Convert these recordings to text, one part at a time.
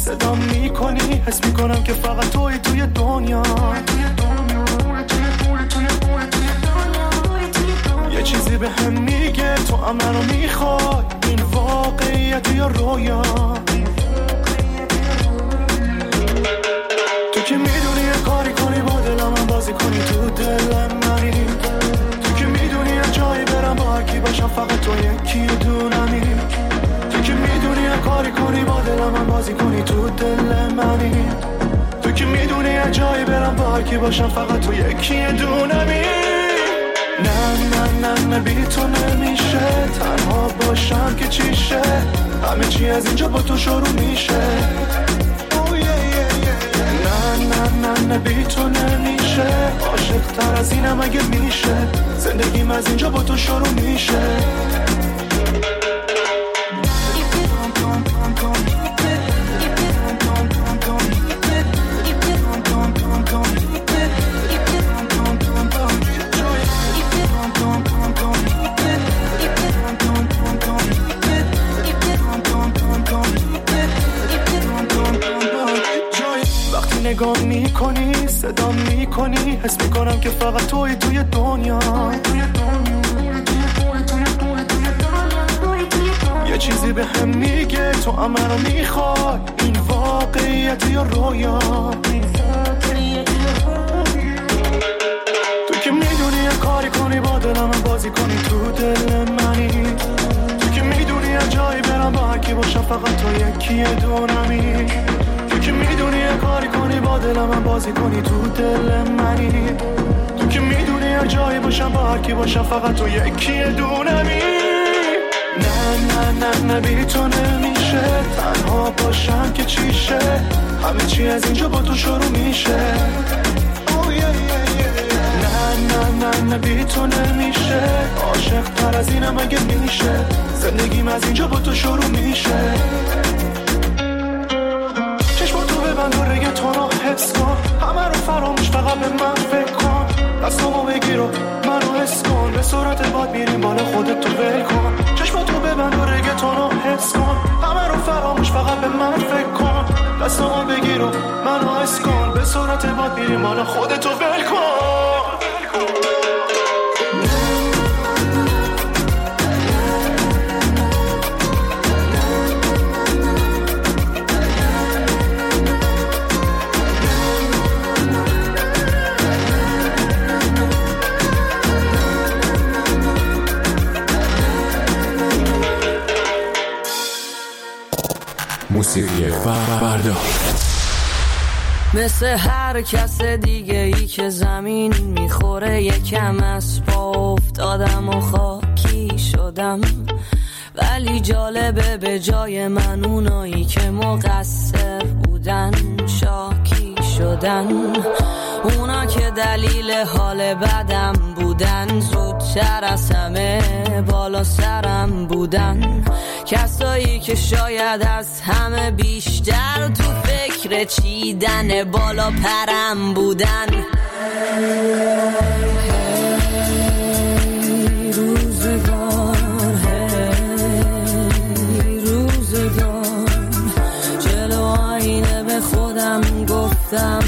صدا میکنی، حس میکنم که فقط توی دنیا. یه چیزی به هم میگه تو هم منو میخوای، این واقعیت یا رویا؟ تو که میدونی یه کاری کنی با دلم هم بازی کنی تو دلم منی. تو که میدونی یه جایی برم با هر کی باشم فقط تو یکی دونمی. تو که میدونی یه کاری کنی با دلم هم بازی کنی تو دل منی. تو که میدونی یه جایی برم با هر کی باشم فقط تو یکی دونمی. نه بی تو نمیشه تنها باشم که چیشه، همه چی از اینجا با تو شروع میشه. نه بی تو نمیشه، عاشق تر از اینم اگه میشه، زندگیم از اینجا با تو شروع میشه. نگاه میکنی، صدا میکنی، حس میکنم که فقط توی دنیا. یه چیزی به هم میگه تو هم منو میخوای، این واقعیت یا رویا؟ تو که میدونی یه کاری کنی با دلم هم بازی کنی تو دل منی. تو که میدونی یه جایی برم با هر کی باشم فقط تو یکی دونمی. تو که میدونی یه کاری کنی با دلم هم بازی کنی تو دل منی. تو که میدونی یه جایی باشم با هر کی باشم فقط تو یکی دونمی. نه بی تو نمیشه تنها باشم که چیشه، همه چی از اینجا با تو شروع میشه. نه بی تو نمیشه، عاشق تر از اینم اگه میشه، زندگیم از اینجا با تو شروع میشه. چشماتو ببند و رگتونو حس کن، همه رو فراموش فقط به من فکر کن. دستامو بگیر و منو حس کن، به سرعت باد میریم بالا خودت تو ول کن. چشماتو ببند و رگتونو حس کن، همه رو فراموش فقط به من فکر کن. دستامو بگیر و منو حس کن، به سرعت باد میریم بالا خودت تو ول کن. موسیقی فردا مثل هر کس دیگه ای که زمین میخوره، یکم از پا افتادم و خاکی شدم. ولی جالبه به جای من اونایی که مقصر بودن شاکی شدن. اونا که دلیل حال بدم بودن، زودتر از همه بالا سرم بودن. کسایی که شاید از همه بیشتر تو فکر چیدن بالا پرم بودن. روزگار جلو آینه به خودم گفتم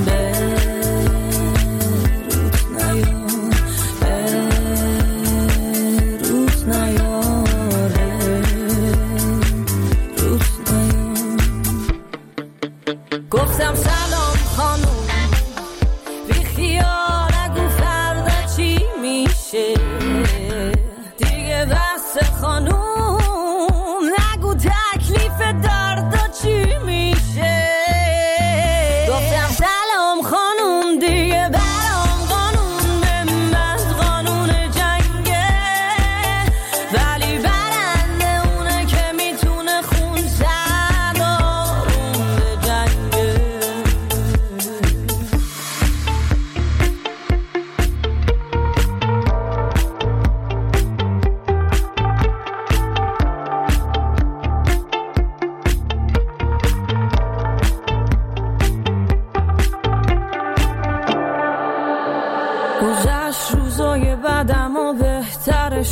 گفتم سلام خانوم، بی خیال نگو فردا چی میشه دیگه، بس خانوم نگو تکلیف دردا چی میشه. گفتم سلام خانوم، دیگه برام قانون به من قانون جنگه، ولی برنده اونه که میتونه خون زد آروم به جنگه.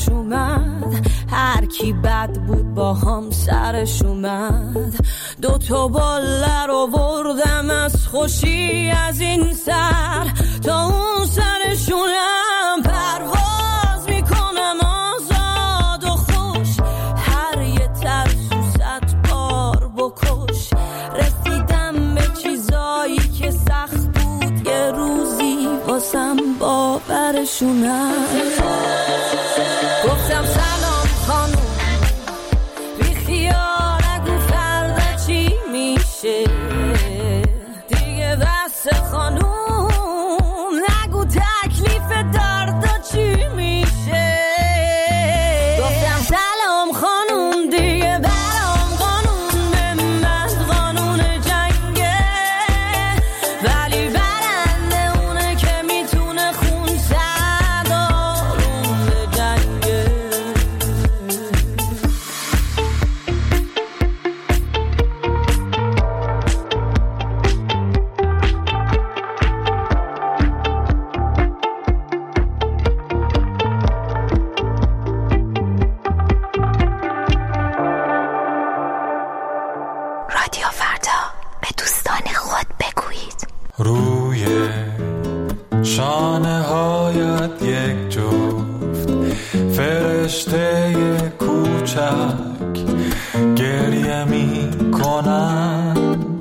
برش اومد، هر کی بد بود با هم سرش اومد. 2 باله رو بردم از خوشی از این سر تا اون سرشونم، پرواز میکنم آزاد و خوش، هر یه ترسو 100 بار بکش. رسیدم به چیزایی که سخت بود یه روزی واسم باورشونم. گفتم سلام خانوم، بی خیال نگو فردا چی میشه دیگه، بس خانوم نگو تکلیف دردا چی میشه. گفتم سلام خانوم، دیگه برام قانون به من قانون جنگه، ولی برنده اونه که میتونه خون زد آروم به جنگه. رادیو فردا، به دوستان خود بگویید. روی شانه هایت یک جفت فرشته کوچک گریه می کنن،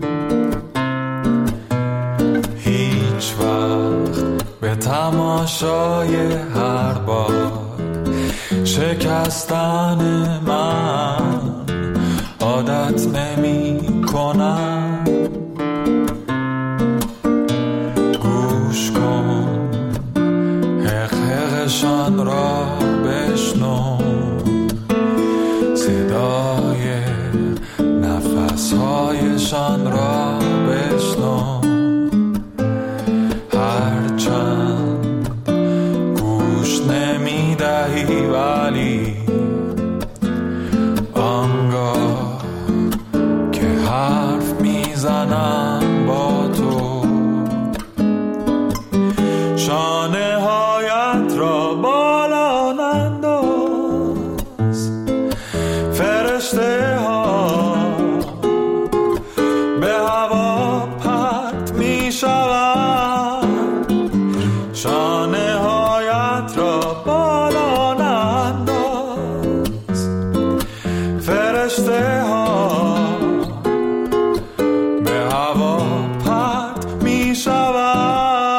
هیچ وقت به تماشای هر باد شکستن من عادت نمی کنم. گوش کن حقشان را بشنو، صدای نفسهایشان را بشنو، هرچند گوش نمی دهی ولی آنگاه که حرف میزنم با تو، شانه هایت را بالا ننداز، فرشته ها به هوا پرت می شوند، شانه هایت را بالا ننداز، فرشته ها به هوا پرت می شوند.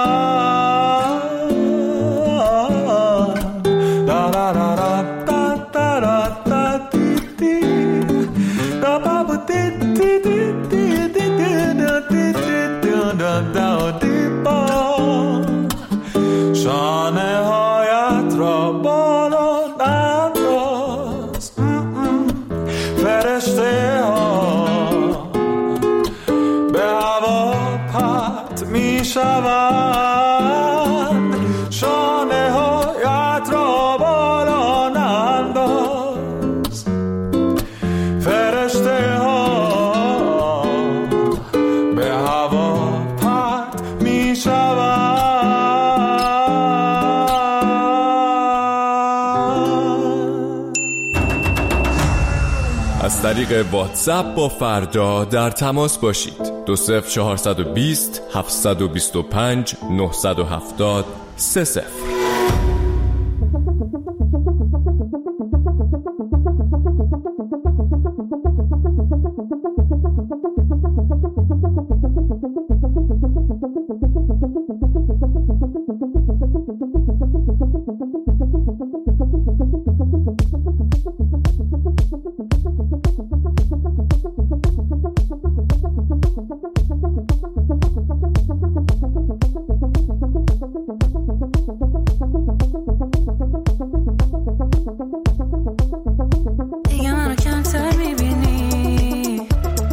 شانه هایت را بالا ننداز، فرشته ها به هوا پرت می شوند، شانه هایت را بالا ننداز، فرشته ها به هوا پرت می شوند. از طریق واتساپ با فردا در تماس باشید. 20420 725 970 30. دیگه منو کمتر میبینی،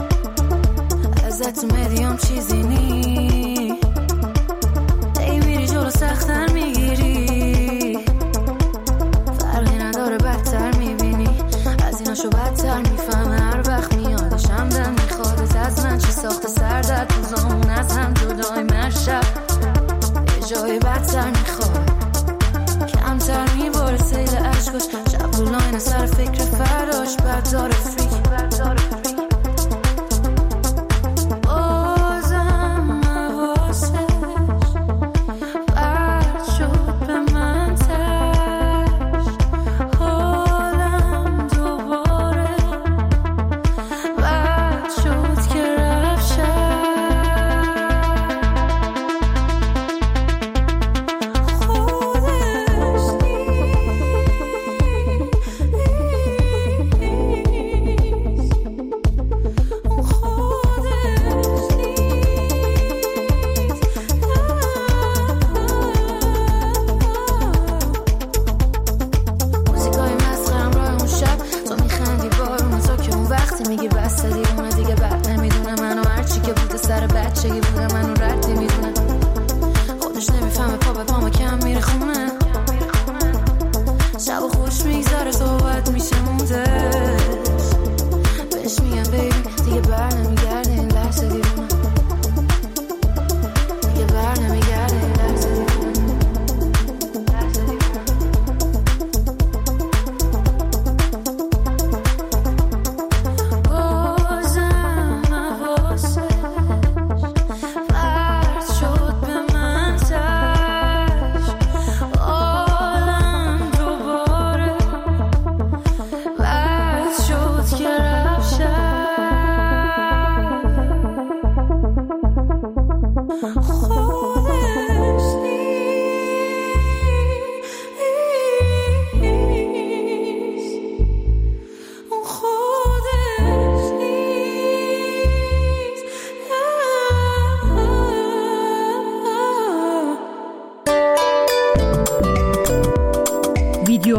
ازت اومدیم چیزی نی، ای میری جلو سختر میگیری، فرقی نداره بدتر میبینی، از ایناشو بدتر میفهمه هر وقت میادشم دم میخوادت از من، چی ساخته سردت روزامون از هم جدای من شب یه جای بدتر میخواد، کمتر میباره سیل عشقش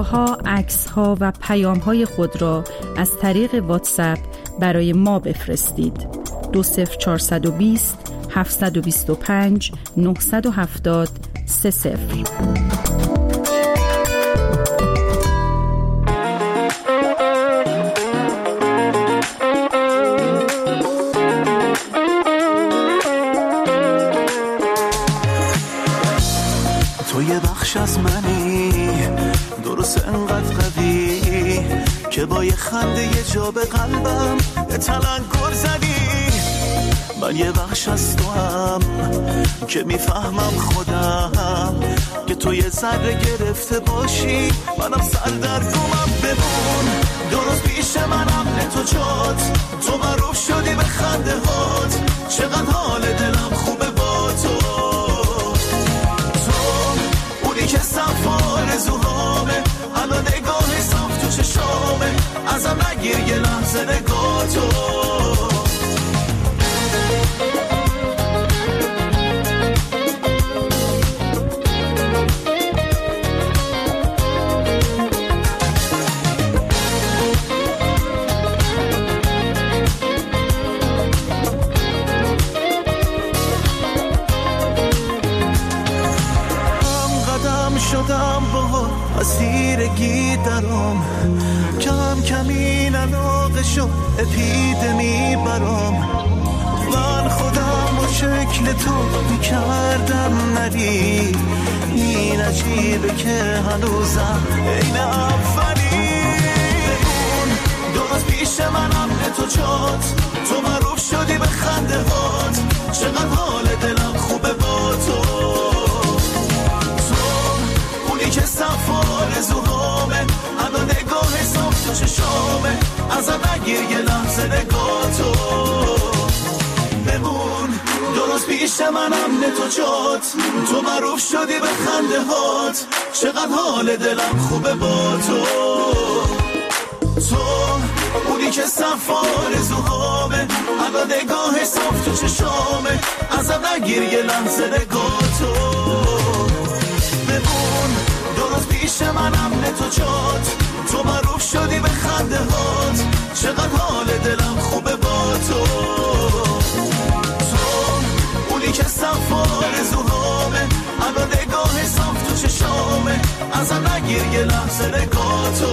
ها، عکس ها و پیام های خود را از طریق واتساپ برای ما بفرستید. 20420 725 970 30. تو یه بخش از منی، درست انقدر قوی که با یه خنده یه جا به قلبم یه تلنگر زدی. من یه بخش از تو هم که میفهمم خودم که تو یه ذره گرفته باشی، منم سر در گمم. بمون درست پیش منم، تو جات تو معروف شدی به خنده هات، چقدر حال دلم خوبه با تو. که صف آرزوهامه، الان نگاه صف تو چشامه، ازم نگیر یه لحظه نگاه تو. شدم با اسیرگی درام، کم کم این علاقه شد اپیدمی برام. من خودم و شکل تو میکردم نری، این عجیبه که هنوزم این اولی. بمون درست پیش منم، تو جات تو معروف شدی به خنده هات، چقدر حال دلم خوبه با تو. که صف آرزوهامه، الان نگاه صاف تو چشامه، ازم نگیر یه لحظه نگاه تو. بمون درست پیش منم، تو جات تو معروف شدی به خنده هات، چقدر حال دلم خوبه با تو. تو اونی که صف آرزوهامه، الان نگاه صاف تو چشامه، ازم نگیر یه لحظه نگاه تو. بمون درست پیش منم، تو جات تو معروف شدی به خنده هات، چقدر حال دلم خوبه با تو. تو اونی که صف آرزوهامه، الان نگاه صاف تو چشامه، ازم نگیر یه لحظه نگاه تو.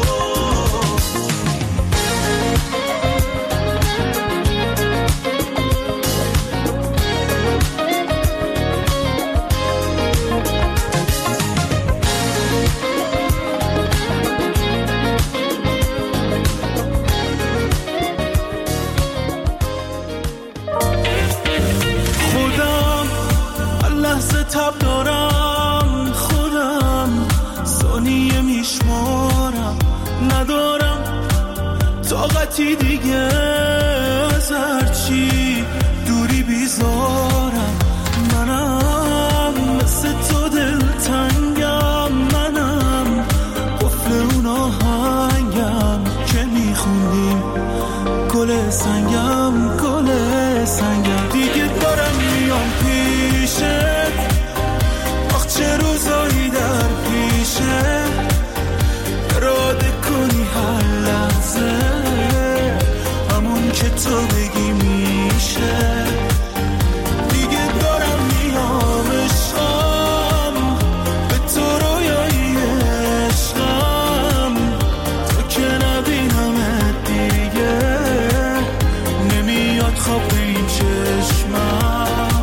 تب دارم خودم، ثانیه میشمارم، ندارم طاقتی دیگه از هرچی دوری بیزارم. منم مثل تو دلتنگم، منم قفل اون آهنگم که میخوندیم، گل سنگم گل سنگم. دیگه دارم میام پیشه، چه روزایی در پیشه، اراده کنی هر لحظه همون که تو بگی میشه. دیگه دارم میام عشقم، به تو رویایی عشقم، تو که نبینمت دیگه نمیاد خواب به این چشمم.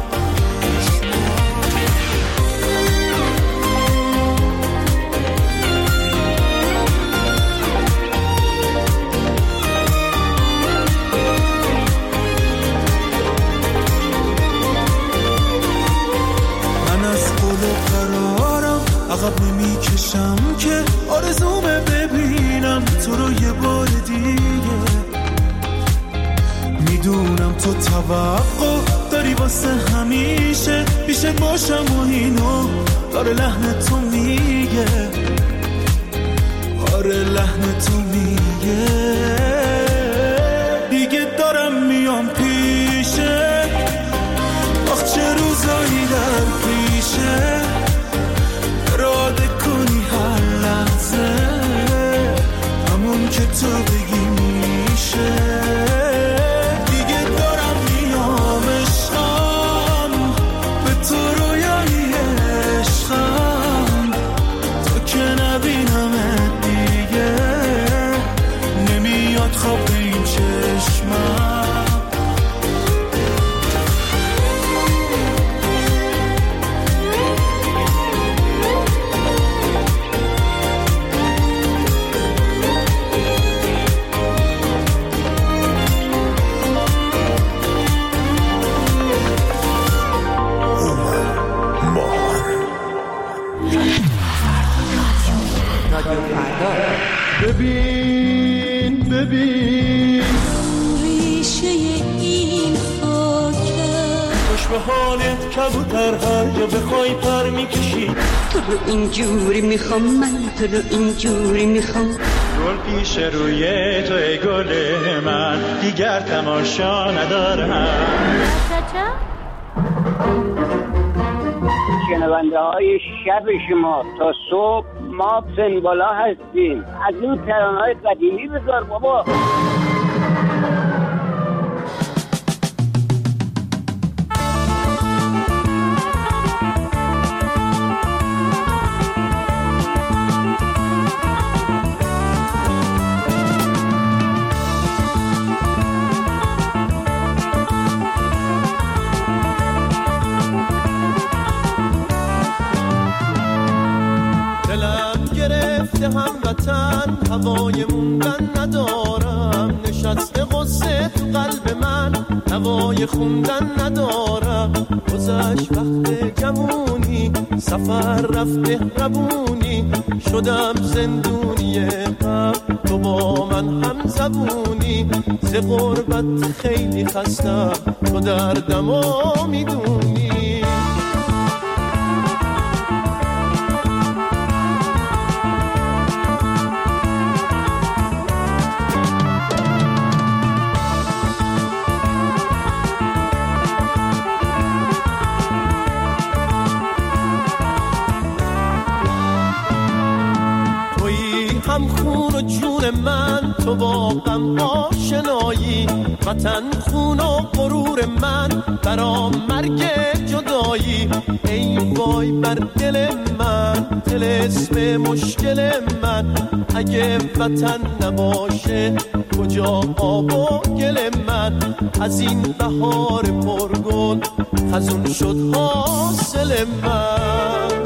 عقب نمی کشم که آرزومه ببینم تو رو یه بار دیگه. میدونم تو توقع داری واسه همیشه پیش باشم و اینو داره لحن تو میگه، آره لحن تو میگه. دیگه دارم میام پیشه، آخ چه روزایی در پیشه، اراده کنی هر لحظه این چشمم. ببین ریشه این خاکه خوش به حالت کبوتر هر جا بخوای پر میکشی. تو رو اینجوری میخوام من، تو رو اینجوری میخوام. گل پیش روی تو ای گل من، دیگر تماشا ندارم. شنونده های شب شما تا صبح ما سنبالا هستیم. از این ترانه‌های قدیمی بذار بابا. هموطن هوای موندن ندارم، نشسته غصه تو قلب من هوای خوندن ندارم. گذشت وقت جوونی، سفر رفته ربونی، شدم زندونی غم، تو با من هم زبونی. ز غربت خیلی خستم، تو دردمو میدونی. هم خون و جون من، تو با غم آشنایی. وطن خون و غرور من، برام مرگ جدایی. ای وای بر دل من، طلسم مشکل من. اگه وطن نباشه کجا آب و گل من؟ از این بهار پرگل خزون شد حاصل من.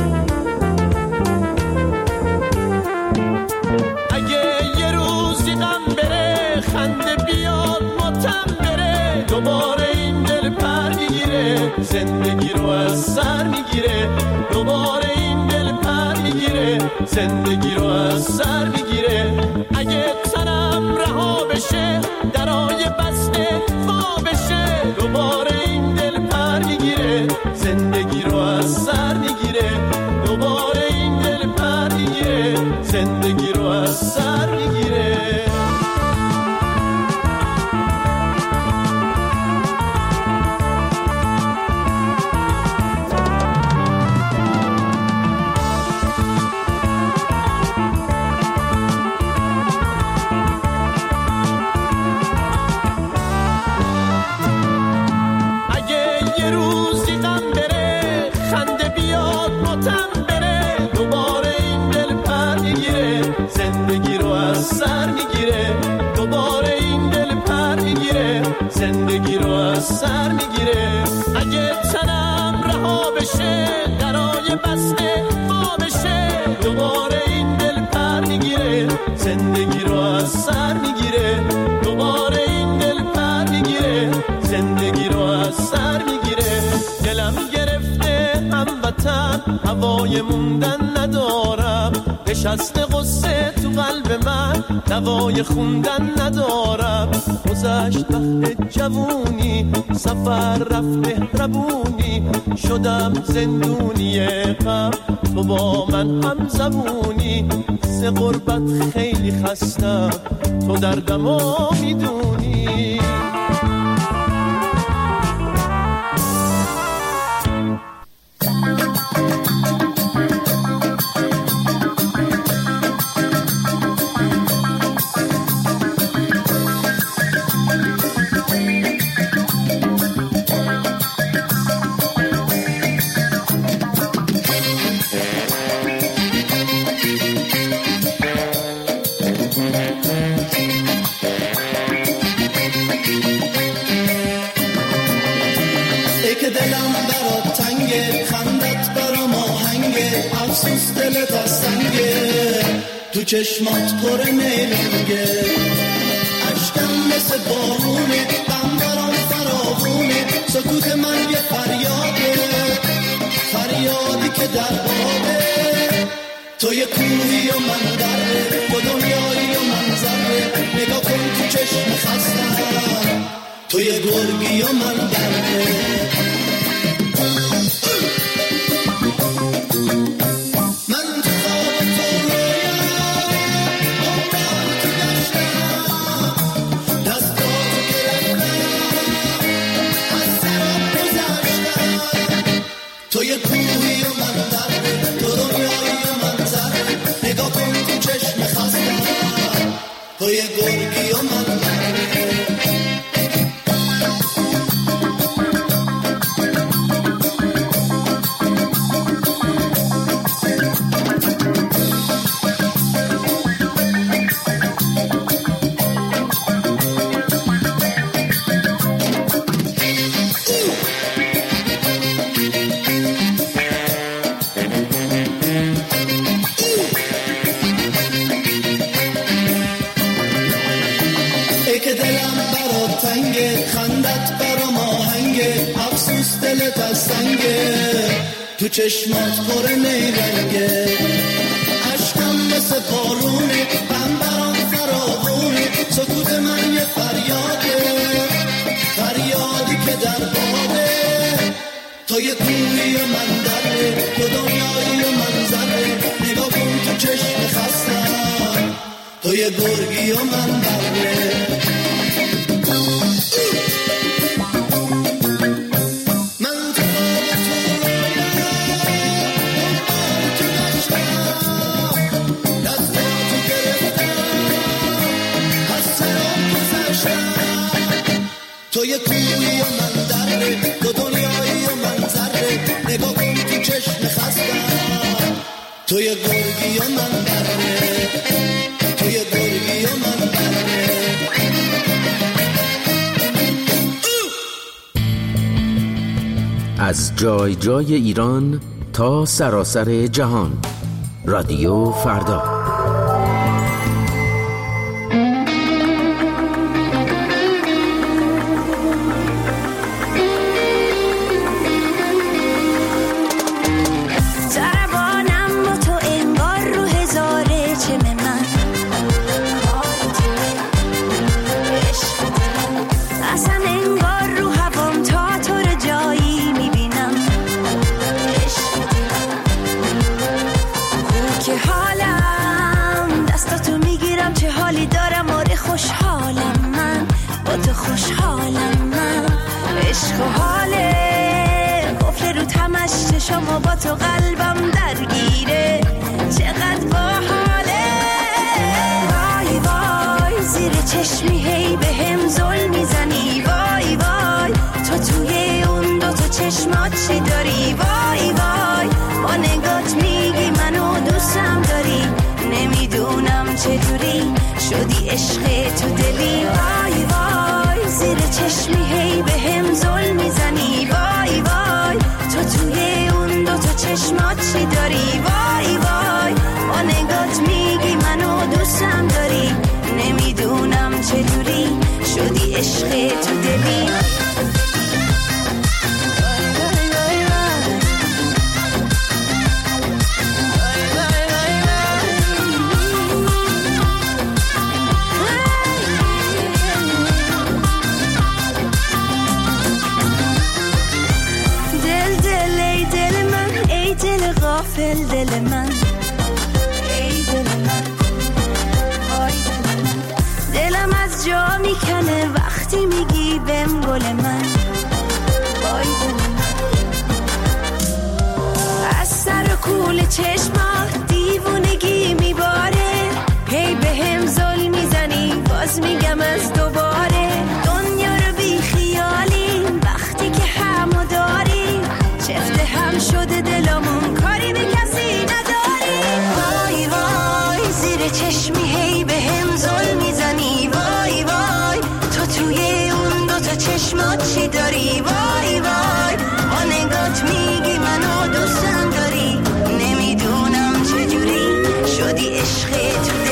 خنده بیاد ماتم بره، دوباره این دل پر میگیره، زندگی رو از سر میگیره. دوباره این دل پر میگیره، زندگی رو از سر میگیره. اگه تنم رها بشه، درای بسته وا بشه. دوباره این دل پر میگیره، زندگی رو از سر میگیره. دوباره این دل پر میگیره، زندگی رو از سر میگیره. زندگی رو از سر میگیره. اگه تنم رها بشه، درای بسته وا بشه. دوباره این دل پر میگیره، زندگی رو از سر میگیره. دوباره این دل پر میگیره، زندگی رو از سر میگیره. دلم گرفته هموطن، هوای موندن ندارم. نشسته غصه تو قلب من، دوای خوندن ندارم. گذشت وقت جوونی، سفر رفته ربونی. شدم زندونی غم، تو با من هم زبونی. ز غربت خیلی خستم، تو دردمو میدونی. چشمات پر نیرنگه، عشقم مثل بارونه، غم برام فراوونه، سکوت من یه فریاده، فریادی که در بابه. تو یه کوهی و من دره، تو دنیایی و من ذره، نگاه کن تو چشم خستم، تو یه گرگی و من دره. تو یه کوهی و من دره، تو دنیایی و من ذره، نگاه کن تو چشم خستم، تو یه گرگی و من دره. تو چشمات پر نیرنگه، عشقم مثل بارونه، غم برام فراوونه، سکوت من یه فریاده، فریادی که در بابه. تو یه کوهی و من دره، تو دنیایی و من ذره، نگاه کن تو چشم خستم، تو یه گرگی و من دره. تو یه کوهی و من دره، تو دنیایی و من ذره، نگاه کن تو چشم خستم، تو یه گرگی و من دره، تو یه گرگی و من دره. از جای جای ایران تا سراسر جهان، رادیو فردا. شما با تو قلبم درگیره، چقدر باحاله. وای وای زیر چشمی هی به هم زل میزنی، وای وای تو توی اون دو تا چشمات چی داری، وای وای با نگات میگی منو دوستم داری، نمیدونم چطوری شدی عشق تو دلی. وای وای زیر چشمی هی به هم زل میزنی، وای وای تو توی اون دو تا چشمات چی داری، وای وای با نگات میگی منو دوستم داری، نمیدونم چطوری شدی عشق تو دلی. غافل دل من، ای دل من، وای دل من، دلم از جا میکنه وقتی میگی بهم گل من، وای دل من. از سر و کول چشمات دیوونگی میباره، هی بهم زل میزنی باز میگم از دوباره، دنیا رو بی خیالی وقتی که همو داری، چفته هم شده دلمون کاری به کسی نداری. وای وای زیر چشمی هی به هم زل میزنی، وای وای تو توی اون دو تا چشمات چی داری، وای وای با نگات میگی منو دوستم داری، نمیدونم چجوری شدی عشق تو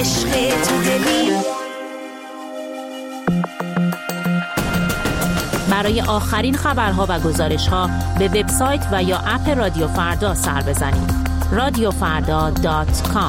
عشق تو دلی. برای آخرین خبرها و گزارش‌ها به وبسایت و یا اپ رادیو فردا سر بزنید. radiofarda.com.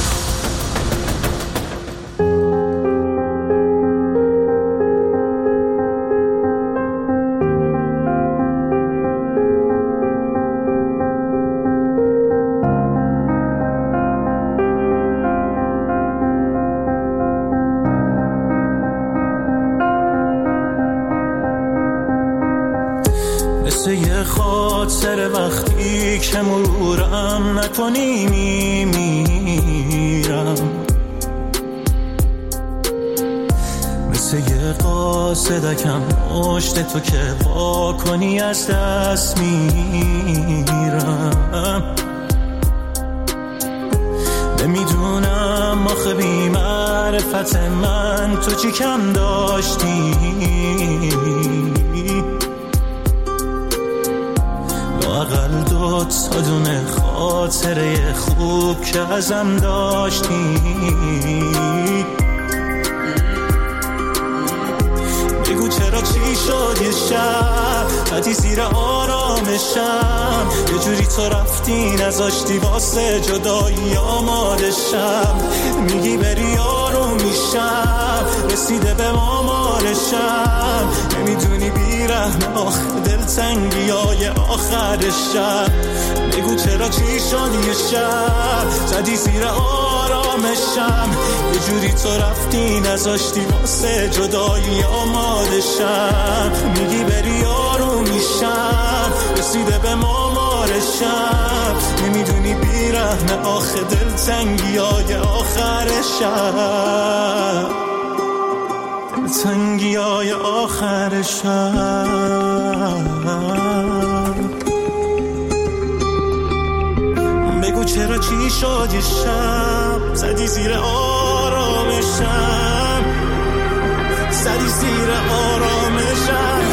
یه خاطر وقتی که مرورم نکنی میمیرم، مثل یه قاصدکم پشت تو که وا کنی از دست میرم. نمیدونم آخه بی معرفت من تو چی کم داشتی، لااقل 2 تا دونه خاطره خوب که ازم داشتی. بگو چرا چی شد یه شب زدی زیر آرامشم، یه جوری تو رفتی نذاشتی واسه جدایی آمادشم. میگی بری آروم میشم، رسیده به مامارشم، نمیدونی بیرحم آخه دلتنگی های آخرشم. بگو چرا چی شد یه شب زدی زیر آرامشم، یه جوری تو رفتی نذاشتی واسه جدایی آمادشم. میگی بری آروم میشم، رسیده به مامارشم، نمیدونی بیرحم آخه دلتنگی های آخرشم، دلتنگی های آخرشم. بگو چرا چی شد یه شب زدی زیر آرامشم، زدی زیر آرامشم.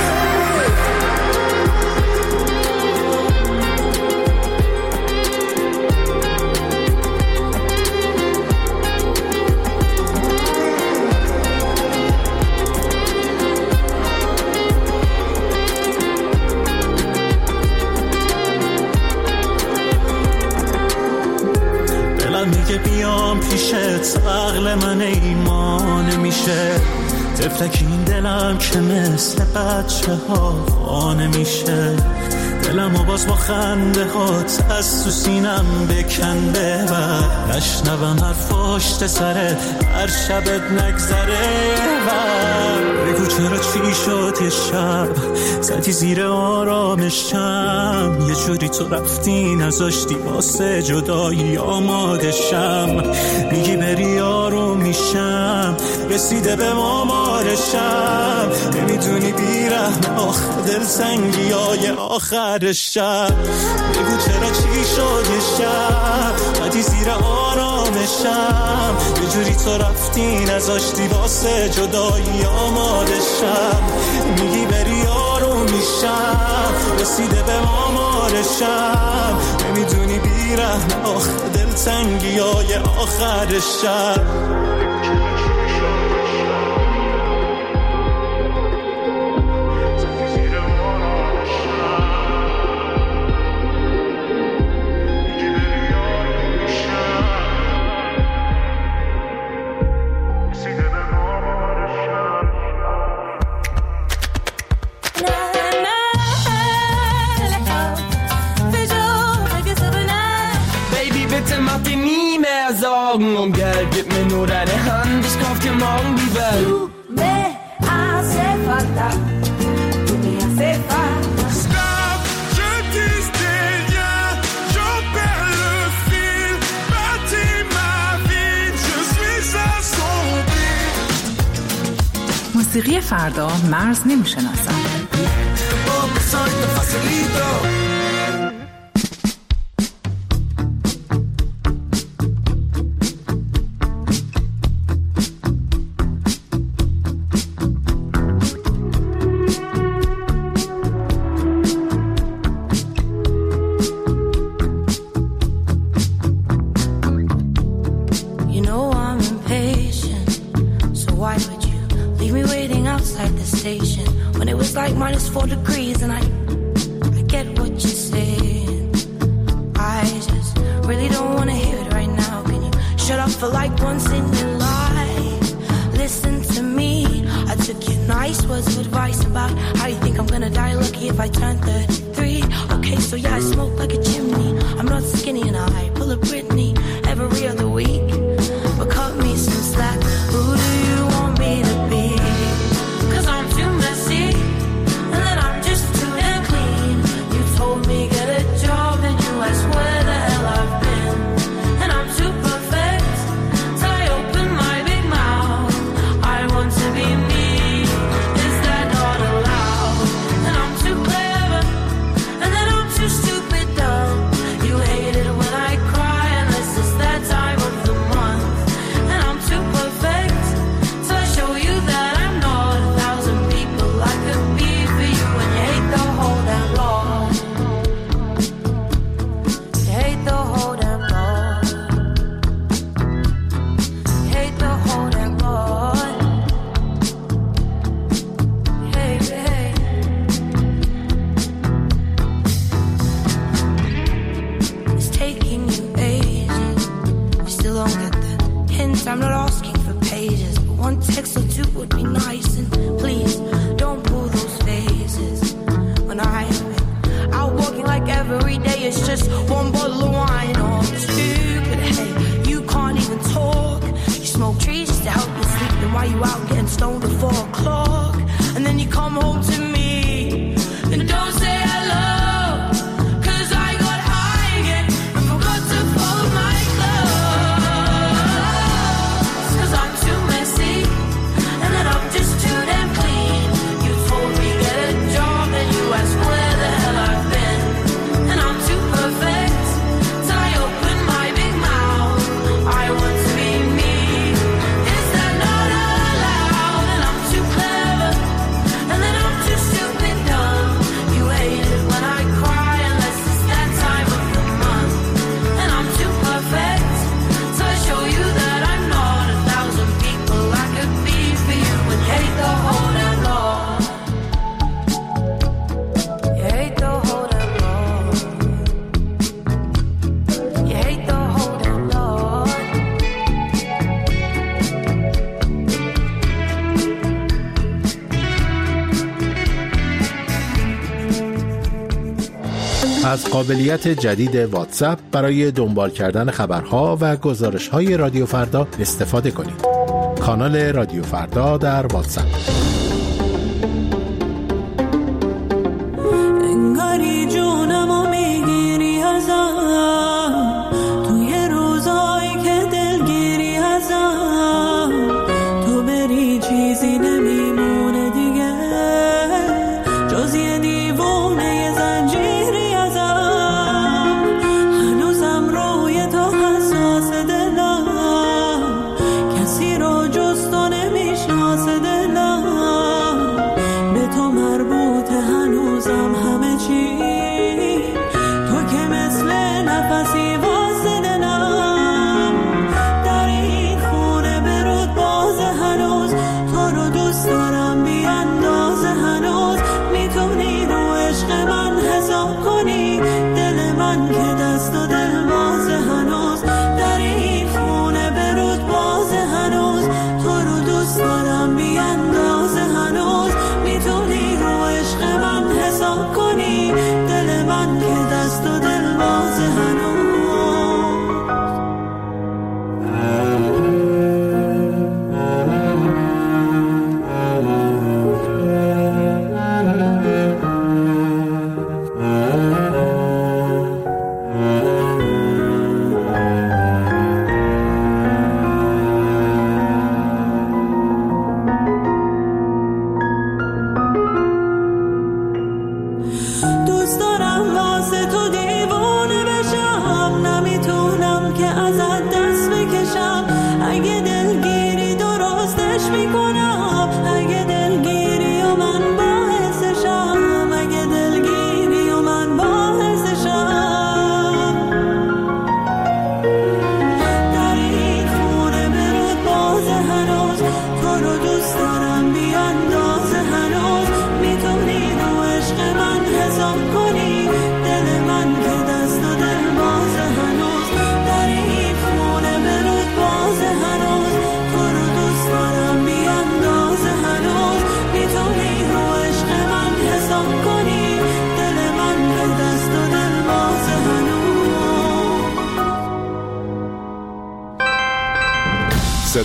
میگه بیام پیشت عقل من ایمان میشه، طفلک این دلم که مثل بچه ها خانه میشه. دلمو باز با خنده هات از تو سینم بکنده و نشنوم حرف پشت سرت هر شبت نگذره. و بگو چرا چی شد یه شب زدی زیر آرامشم، یه جوری تو رفتی نذاشتی واسه جدایی آمادشم. میگی بری آروم میشم، رسیده به مامارشم، نمیدونی بیرحم آخه دلتنگی های آخرشم. بگو چرا چی شد یه شب زدی زیر آرامشم، یه جوری تو رفتی نذاشتی واسه جدایی آمادشم. میگی بری آروم میشم، رسیده به مامارشم، نمیدونی بیرحم آخه دلتنگی های آخرشم. Und Geld, gib mir nur deine Hand, ich kauf dir morgen die Welt. Tu me hace falta, tu me hace falta. Stop, je dis des liens, j'en perds le fil. Bâtis ma vie, je suis assombri. موسیقی فردا مرز نمیشناسد. You know I'm impatient. leave me waiting outside the station when it was like -4 degrees. And I get what you're saying, I just really don't want to hear it right now. Can you shut up for like once in your life? Listen to me, I took your nice words of advice about how you think I'm gonna die lucky if I turn 33. Okay, so yeah, I smoke like a chimney, I'm not skinny and I pull a Britney every other week. But cut me some slack, who do you want me to be? 'Cause I'm too messy, and then I'm just too damn clean. You told me get a job and you asked where the hell I've been. And I'm too perfect, so I open my big mouth. I want to be me, is that not allowed? And I'm too clever, and then I'm too stupid dumb. You hate it when I cry unless it's that time of the month. And I'm too perfect, so I show you that I'm not 1,000 people I could be for you. And you hate the whole damn lot. You hate the whole damn lot. You hate the whole damn lot. Hey, hey. It's taking you ages, you still don't get the hint. I'm not asking for pages, but one text or two would be nice. And please don't pull those phases when I'm out walking like every day it's just one bottle of wine or two. But hey, you can't even talk, you smoke trees just to help you sleep. And while you out getting stoned at 4 o'clock, and then you come home to me and don't say hello. 'Cause I got high again and forgot to fold my clothes. 'Cause I'm too messy, and then I'm just too damn clean. You told me get a job and you asked where the hell I've been. And I'm too perfect, so I open my big mouth. I want to be me, is that not allowed? And I'm too clever, and then I'm too stupid dumb. You hate it when I cry unless it's that time of the month. And I'm too perfect, so I show you that I'm not 1,000 people I could be for you. And you hate the whole damn lot. You hate the whole damn lot. You hate the whole damn lot. از قابلیت جدید واتساپ برای دنبال کردن خبرها و گزارش‌های رادیو فردا استفاده کنید. کانال رادیو فردا در واتساپ. انگاری جونمو میگیری ازم توی روزایی که دلگیری ازم. تو بری چیزی نمیمونه دیگه جز یه دیوونه زنجیری ازم. هنوزم روی تو حساس دلم، کسی رو جز تو نمیشناس دلم. به تو مربوطه هنوزم همه چی، تو که مثل نفسی واسه دلم. در این خونه برود باز هنوز تو رو دوست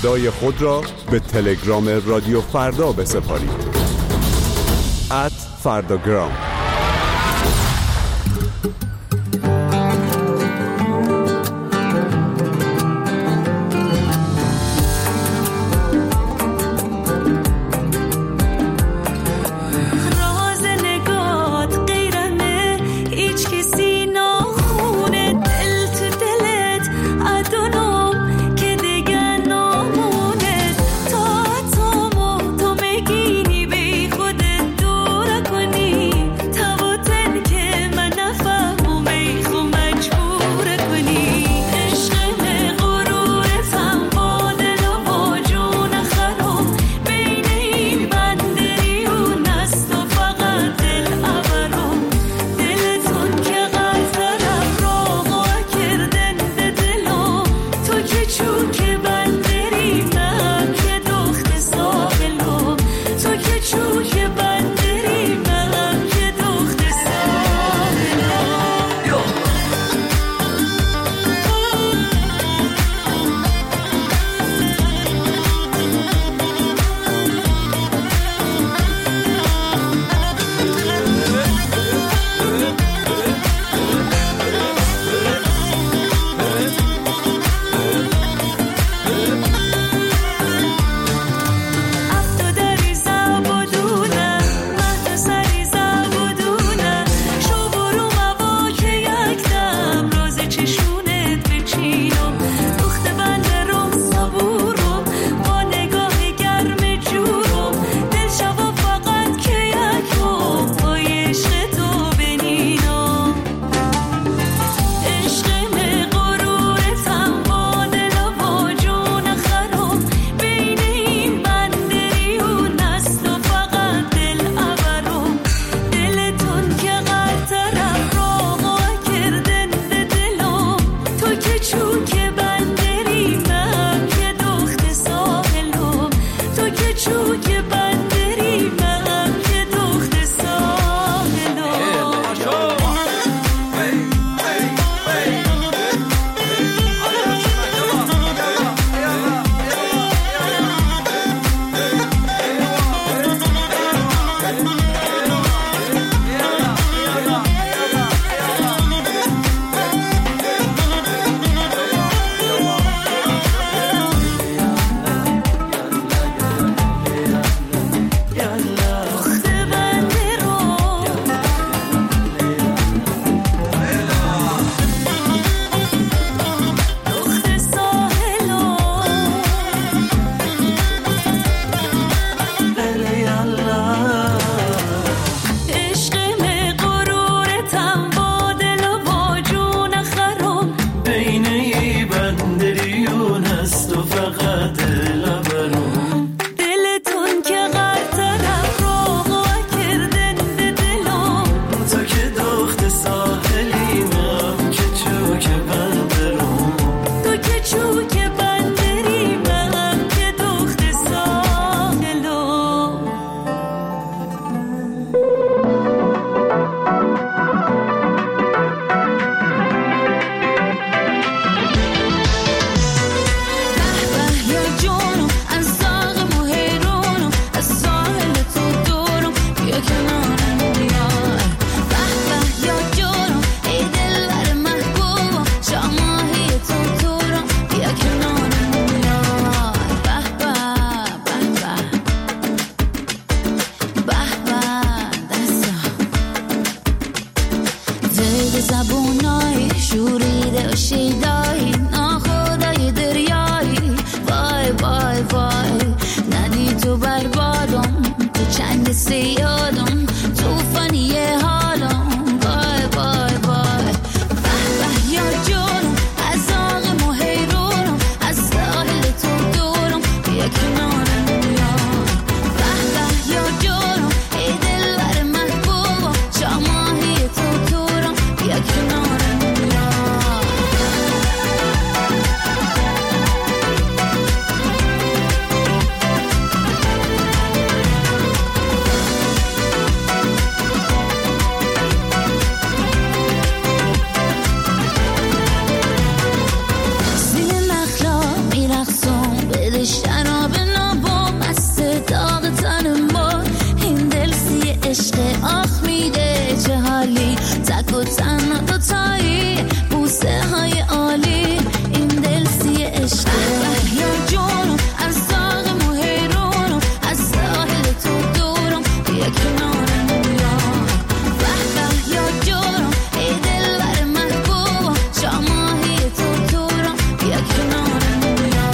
صدای خود را به تلگرام رادیو فردا بسپارید. @فرداگرام. تو تنها دوتایی بوسه های عالی این دل سی عشق یا جونم از داغم و حیرونم از ساحل تو دورم بیا کنارم یا وحده یا جونم ای دل بر محبوبم شاماهی تو دورم بیا کنارم یا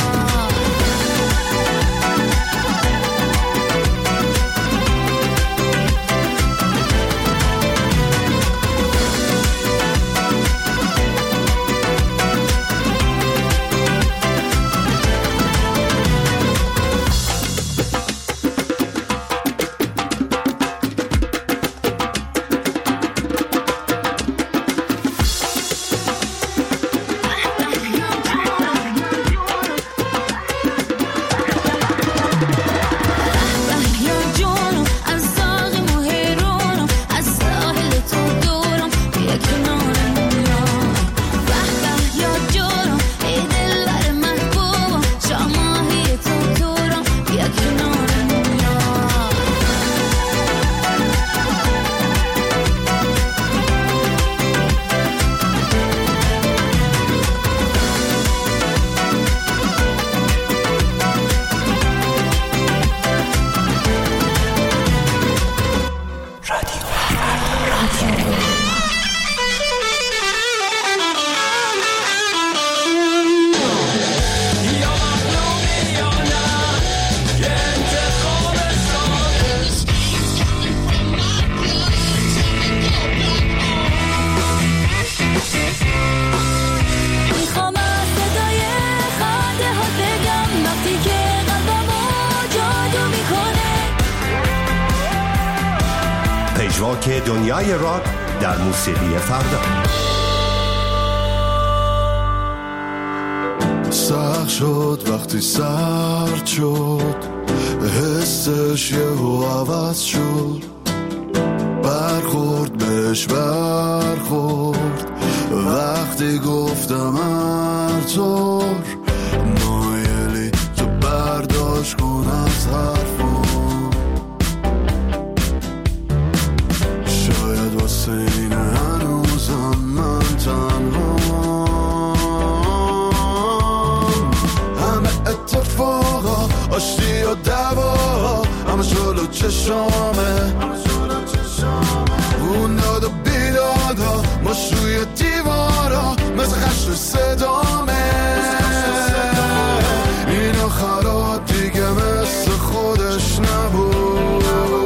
پژواک دنیای راک در موسیقی فردا. سخت شد وقتی سرد شد حسش یهو عوض شد برخورد بهش برخورد وقتی گفتم هر طور مایلی تو برداشت کن از حرفم شاید واسه این هنوزم من تنها همه اتفاقا آشتی و دوا همه جلو چشامه اون داد و بیدادا ماش روی دیوارا مثل خشت صدامه این آخرات دیگه مثل خودش نبود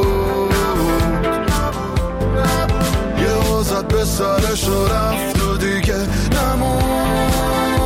یه وزد به سرش و رفت و دیگه نمون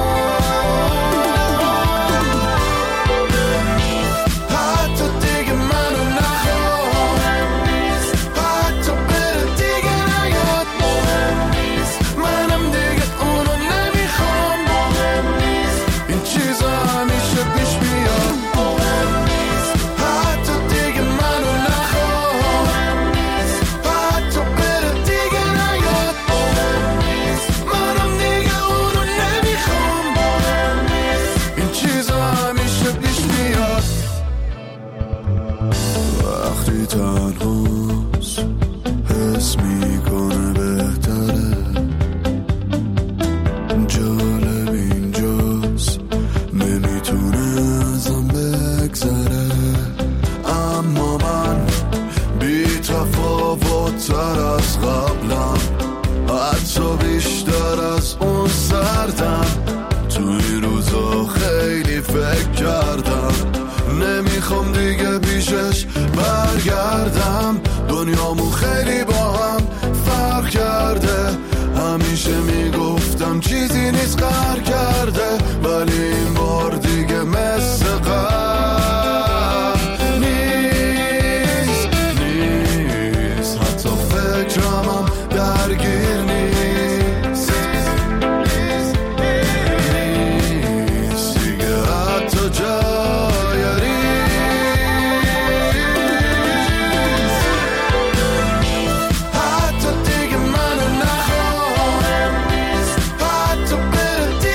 نمیخوام دیگه پیشش برگردم دنیامو خیلی با هم فرق کرده همیشه میگفتم چیزی نیست قهر کرده ولی این بار دیگه مثل قهر نیست حتی فکرمم درگیر نیست دیگه حتی جای حتی دیگه منو نخواه حتی بره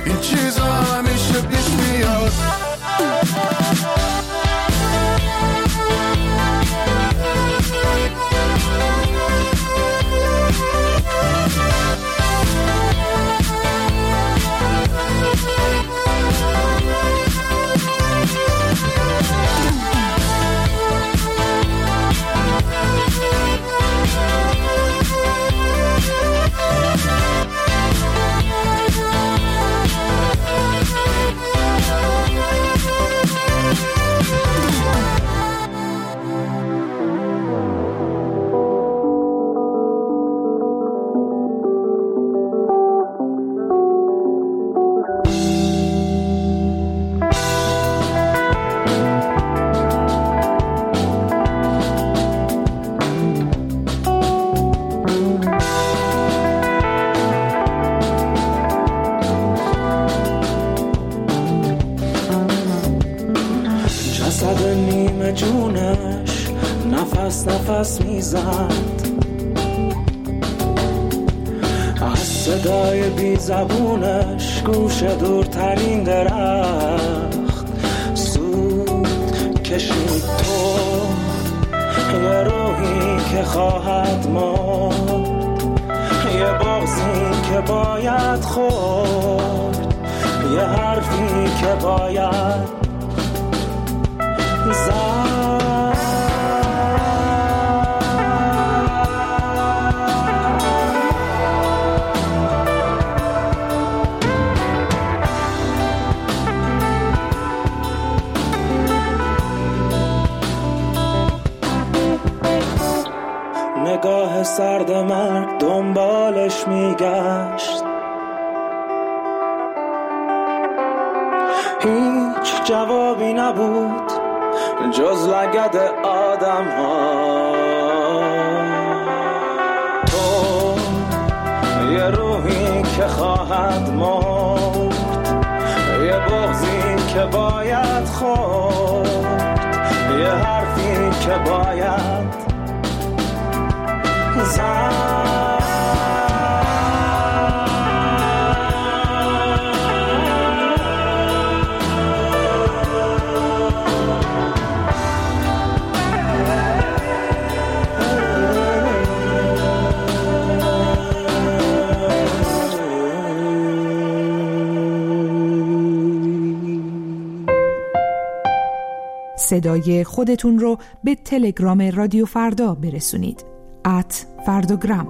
این چیزا همیشه پیش میاد. جونش نفس نفس میزد، از صدای بی زبونش گوش دورترین درخت سود کشید. تو یه روحی که خواهد مرد، یه بغضی که باید خورد، یه حرفی که باید نگاه سرد مرگ دنبالش میگشت، هیچ جوابی نبود جز لگد آدم ها. تو یه روحی که خواهد مرد، یه بغضی که باید خورد، یه حرفی که باید صدای خودتون رو به تلگرام رادیو فردا برسونید. @فرداگرام.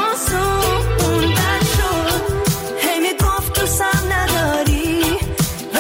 نداری